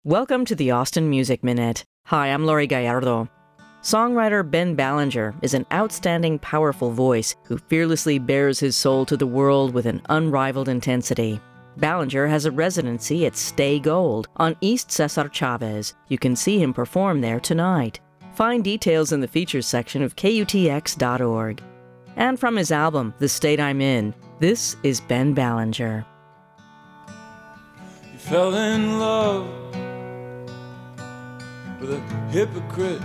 Welcome to the Austin Music Minute. Hi, I'm Lori Gallardo. Songwriter Ben Ballinger is an outstanding, powerful voice who fearlessly bears his soul to the world with an unrivaled intensity. Ballinger has a residency at Stay Gold on East Cesar Chavez. You can see him perform there tonight. Find details in the features section of KUTX.org. And from his album, The State I'm In, this is Ben Ballinger. You fell in love with a hypocrite.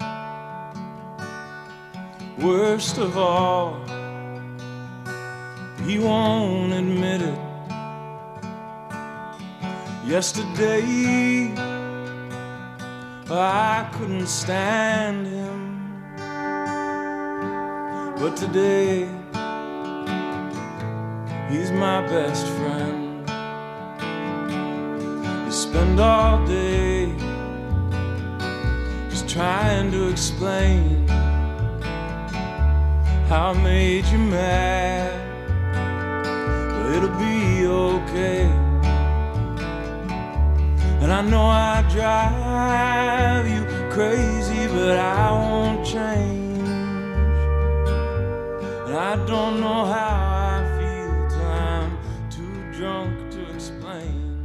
Worst of all, he won't admit it. Yesterday, I couldn't stand him, but today, he's my best friend. You spend all day just trying to explain how I made you mad, but it'll be okay. And I know I drive you crazy, but I won't change. And I don't know how I feel till I'm too drunk to explain.